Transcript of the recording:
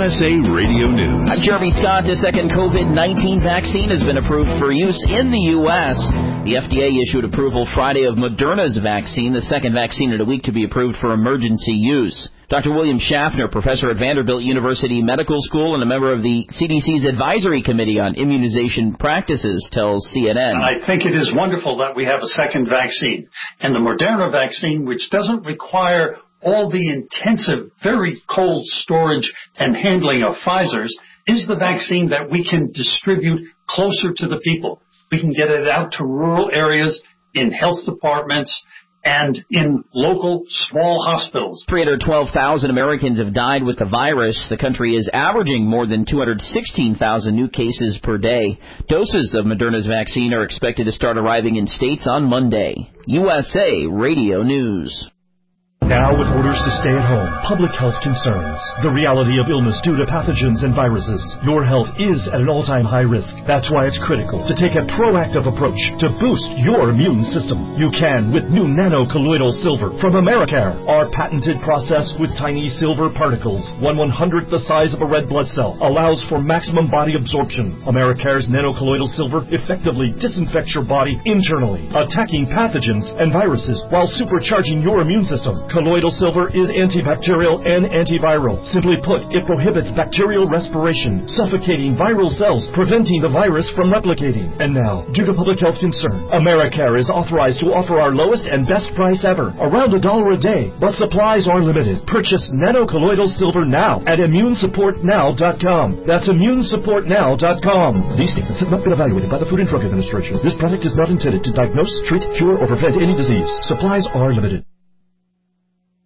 USA Radio News. I'm Jeremy Scott. A second COVID-19 vaccine has been approved for use in the U.S. The FDA issued approval Friday of Moderna's vaccine, the second vaccine in a week to be approved for emergency use. Dr. William Schaffner, professor at Vanderbilt University Medical School and a member of the CDC's Advisory Committee on Immunization Practices, tells CNN. I think it is wonderful that we have a second vaccine. And the Moderna vaccine, which doesn't require all the intensive, very cold storage and handling of Pfizer's, is the vaccine that we can distribute closer to the people. We can get it out to rural areas, in health departments, and in local small hospitals. 312,000 Americans have died with the virus. The country is averaging more than 216,000 new cases per day. Doses of Moderna's vaccine are expected to start arriving in states on Monday. USA Radio News. Now with orders to stay at home, public health concerns, the reality of illness due to pathogens and viruses, your health is at an all-time high risk. That's why it's critical to take a proactive approach to boost your immune system. You can with new nano-colloidal silver from Americare. Our patented process with tiny silver particles, 1/100th the size of a red blood cell, allows for maximum body absorption. Americare's nano-colloidal silver effectively disinfects your body internally, attacking pathogens and viruses while supercharging your immune system. Colloidal silver is antibacterial and antiviral. Simply put, it prohibits bacterial respiration, suffocating viral cells, preventing the virus from replicating. And now, due to public health concern, Americare is authorized to offer our lowest and best price ever, around $1 a day. But supplies are limited. Purchase nano-colloidal silver now at ImmuneSupportNow.com. That's ImmuneSupportNow.com. These statements have not been evaluated by the Food and Drug Administration. This product is not intended to diagnose, treat, cure, or prevent any disease. Supplies are limited.